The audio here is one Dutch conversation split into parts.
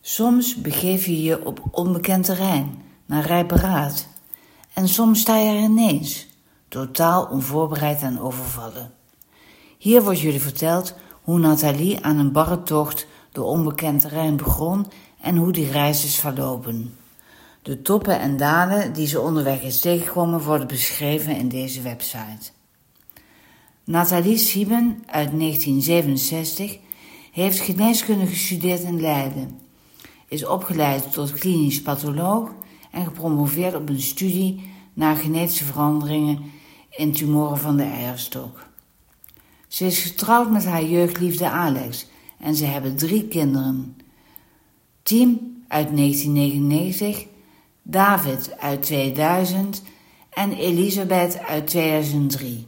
Soms begeef je je op onbekend terrein, naar rijp beraad. En soms sta je er ineens, totaal onvoorbereid en overvallen. Hier wordt jullie verteld hoe Nathalie aan een barre tocht door onbekend terrein begon en hoe die reis is verlopen. De toppen en dalen die ze onderweg is tegengekomen worden beschreven in deze website. Nathalie Sieben uit 1967 heeft geneeskunde gestudeerd in Leiden, is opgeleid tot klinisch patholoog en gepromoveerd op een studie naar genetische veranderingen in tumoren van de eierstok. Ze is getrouwd met haar jeugdliefde Alex en ze hebben 3 kinderen. Tim uit 1999, David uit 2000 en Elisabeth uit 2003.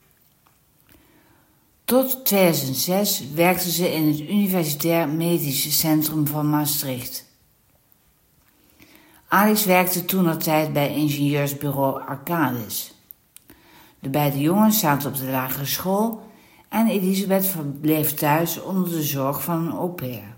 Tot 2006 werkte ze in het Universitair Medisch Centrum van Maastricht. Alex werkte toentertijd bij ingenieursbureau Arcadis. De beide jongens zaten op de lagere school en Elisabeth verbleef thuis onder de zorg van een au pair.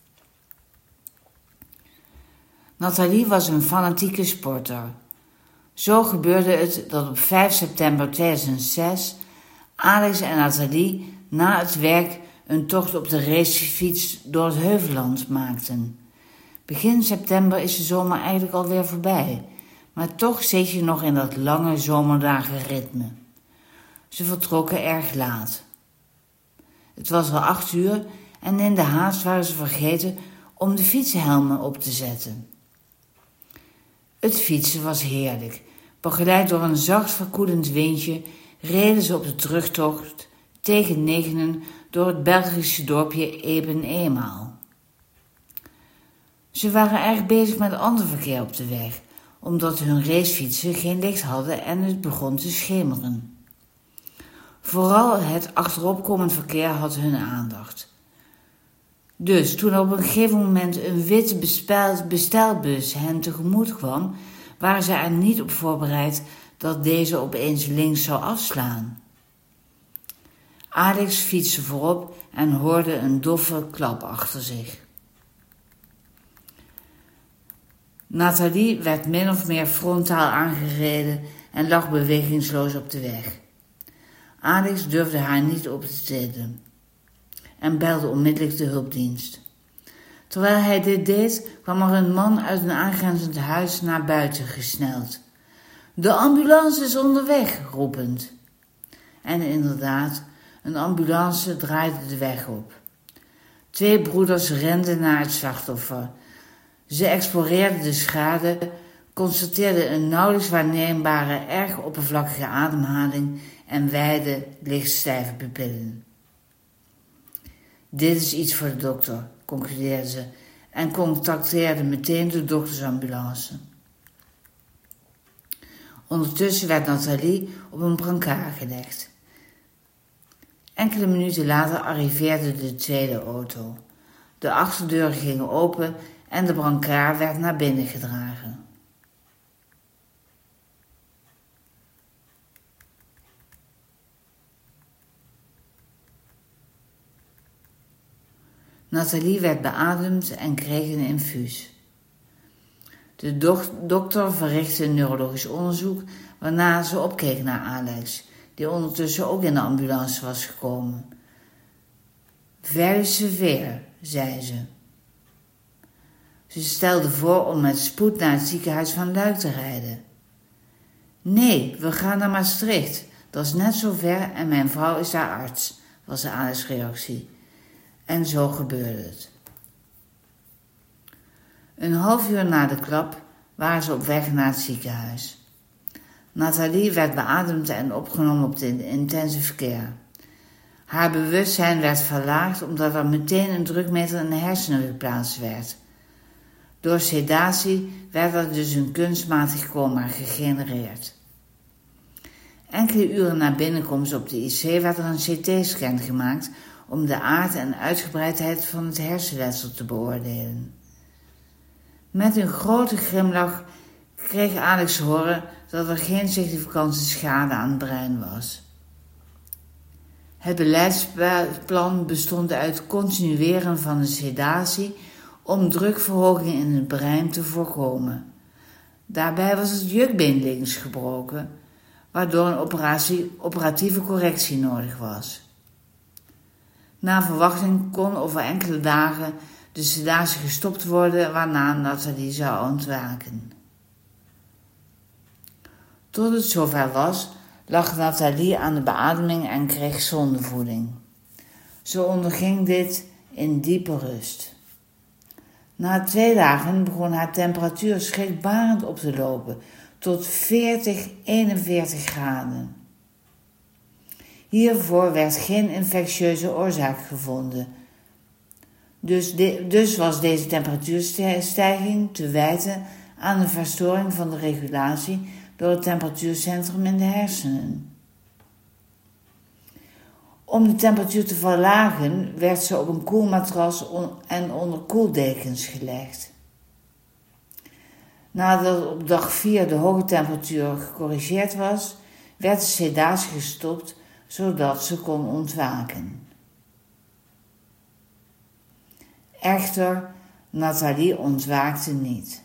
Nathalie was een fanatieke sporter. Zo gebeurde het dat op 5 september 2006 Alex en Nathalie na het werk een tocht op de racefiets door het Heuvelland maakten. Begin september is de zomer eigenlijk alweer voorbij, maar toch zit je nog in dat lange zomerdagenritme. Ze vertrokken erg laat. Het was al 8 uur en in de haast waren ze vergeten om de fietsenhelmen op te zetten. Het fietsen was heerlijk. Begeleid door een zacht verkoelend windje reden ze op de terugtocht tegen 9 door het Belgische dorpje Eben-Eenmaal. Ze waren erg bezig met ander verkeer op de weg, omdat hun racefietsen geen licht hadden en het begon te schemeren. Vooral het achteropkomend verkeer had hun aandacht. Dus toen op een gegeven moment een witte bestelbus hen tegemoet kwam, waren ze er niet op voorbereid dat deze opeens links zou afslaan. Alex fietste voorop en hoorde een doffe klap achter zich. Nathalie werd min of meer frontaal aangereden en lag bewegingsloos op de weg. Alex durfde haar niet op te tillen en belde onmiddellijk de hulpdienst. Terwijl hij dit deed, kwam er een man uit een aangrenzend huis naar buiten gesneld. De ambulance is onderweg, roepend. En inderdaad, een ambulance draaide de weg op. 2 broeders renden naar het slachtoffer. Ze exploreerden de schade, constateerden een nauwelijks waarneembare, erg oppervlakkige ademhaling en wijde, lichtstijve pupillen. Dit is iets voor de dokter, concludeerden ze en contacteerden meteen de doktersambulance. Ondertussen werd Nathalie op een brancard gelegd. Enkele minuten later arriveerde de tweede auto. De achterdeuren gingen open en de brancard werd naar binnen gedragen. Nathalie werd beademd en kreeg een infuus. De dokter verrichtte een neurologisch onderzoek, waarna ze opkeek naar Alex, die ondertussen ook in de ambulance was gekomen. Very severe, zei ze. Ze stelde voor om met spoed naar het ziekenhuis van Luik te rijden. Nee, we gaan naar Maastricht. Dat is net zo ver en mijn vrouw is daar arts, was Alex' reactie. En zo gebeurde het. Een half uur na de klap waren ze op weg naar het ziekenhuis. Nathalie werd beademd en opgenomen op de intensive care. Haar bewustzijn werd verlaagd omdat er meteen een drukmeter in de hersenen geplaatst werd. Door sedatie werd er dus een kunstmatig coma gegenereerd. Enkele uren na binnenkomst op de IC werd er een CT-scan gemaakt om de aard en uitgebreidheid van het hersenletsel te beoordelen. Met een grote glimlach kreeg Alex te horen dat er geen significante schade aan het brein was. Het beleidsplan bestond uit continueren van de sedatie om drukverhoging in het brein te voorkomen. Daarbij was het jukbeen links gebroken, waardoor een operatieve correctie nodig was. Na verwachting kon over enkele dagen de sedatie gestopt worden, waarna Nathalie zou ontwaken. Tot het zover was, lag Nathalie aan de beademing en kreeg zondevoeding. Ze onderging dit in diepe rust. Na 2 dagen begon haar temperatuur schrikbarend op te lopen, tot 41 graden. Hiervoor werd geen infectieuze oorzaak gevonden. Dus was deze temperatuurstijging te wijten aan een verstoring van de regulatie door het temperatuurcentrum in de hersenen. Om de temperatuur te verlagen werd ze op een koelmatras en onder koeldekens gelegd. Nadat op dag 4 de hoge temperatuur gecorrigeerd was, werd de sedatie gestopt zodat ze kon ontwaken. Echter, Nathalie ontwaakte niet.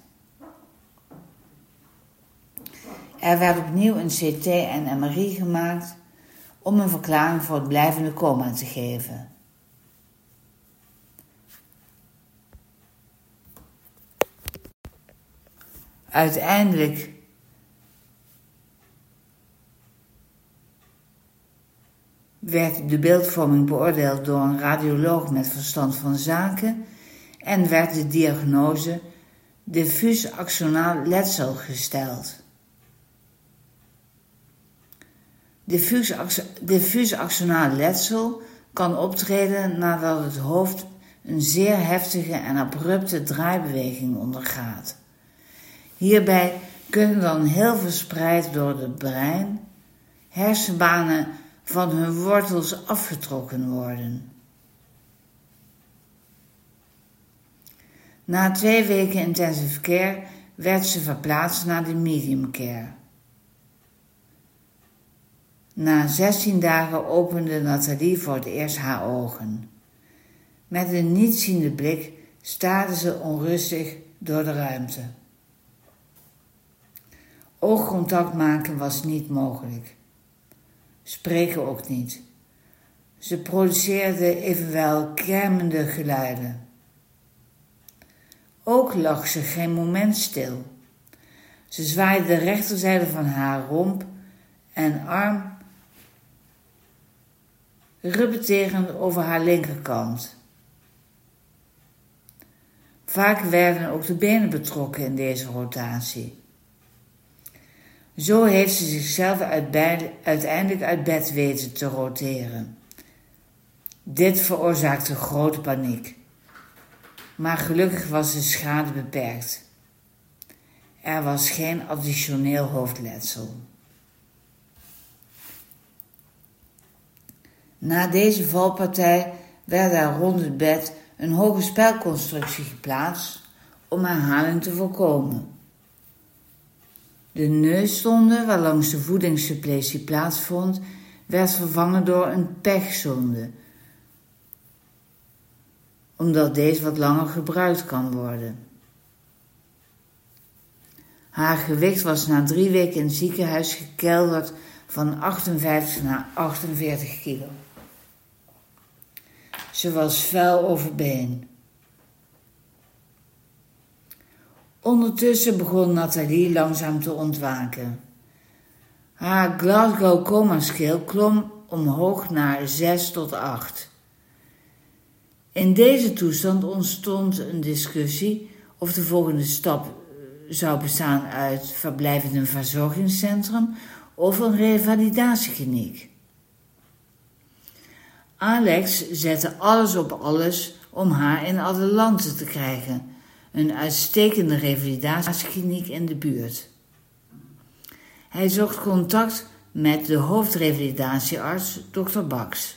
Er werd opnieuw een CT en MRI gemaakt om een verklaring voor het blijvende coma te geven. Uiteindelijk werd de beeldvorming beoordeeld door een radioloog met verstand van zaken en werd de diagnose diffuus axonaal letsel gesteld. Diffuus axonaal letsel kan optreden nadat het hoofd een zeer heftige en abrupte draaibeweging ondergaat. Hierbij kunnen dan heel verspreid door het brein hersenbanen van hun wortels afgetrokken worden. Na 2 weken intensive care werd ze verplaatst naar de medium care. Na 16 dagen opende Nathalie voor het eerst haar ogen. Met een nietziende blik staarde ze onrustig door de ruimte. Oogcontact maken was niet mogelijk. Spreken ook niet. Ze produceerde evenwel kermende geluiden. Ook lag ze geen moment stil. Ze zwaaide de rechterzijde van haar romp en arm repeterend over haar linkerkant. Vaak werden ook de benen betrokken in deze rotatie. Zo heeft ze zichzelf uiteindelijk uit bed weten te roteren. Dit veroorzaakte grote paniek. Maar gelukkig was de schade beperkt. Er was geen additioneel hoofdletsel. Na deze valpartij werd er rond het bed een hoge spijlconstructie geplaatst om herhaling te voorkomen. De neuszonde, waarlangs de voedingssuppletie plaatsvond, werd vervangen door een pechzonde, omdat deze wat langer gebruikt kan worden. Haar gewicht was na 3 weken in het ziekenhuis gekelderd van 58 naar 48 kilo. Ze was fel overbeen. Ondertussen begon Nathalie langzaam te ontwaken. Haar Glasgow Coma Scale klom omhoog naar 6 tot 8. In deze toestand ontstond een discussie of de volgende stap zou bestaan uit verblijf in een verzorgingscentrum of een revalidatiekliniek. Alex zette alles op alles om haar in Adelante te krijgen, een uitstekende revalidatiekliniek in de buurt. Hij zocht contact met de hoofdrevalidatiearts, Dr. Bax.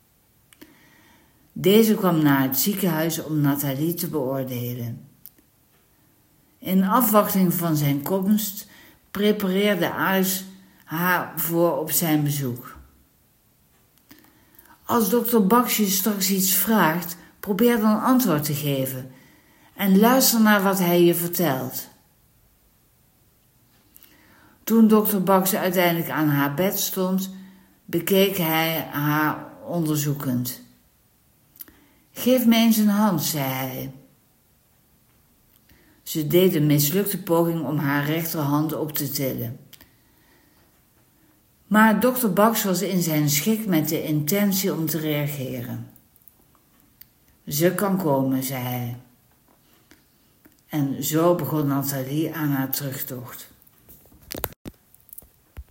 Deze kwam naar het ziekenhuis om Nathalie te beoordelen. In afwachting van zijn komst prepareerde Alex haar voor op zijn bezoek. Als dokter Bax je straks iets vraagt, probeer dan antwoord te geven en luister naar wat hij je vertelt. Toen dokter Bax uiteindelijk aan haar bed stond, bekeek hij haar onderzoekend. Geef me eens een hand, zei hij. Ze deed een mislukte poging om haar rechterhand op te tillen. Maar dokter Bax was in zijn schik met de intentie om te reageren. Ze kan komen, zei hij. En zo begon Nathalie aan haar terugtocht.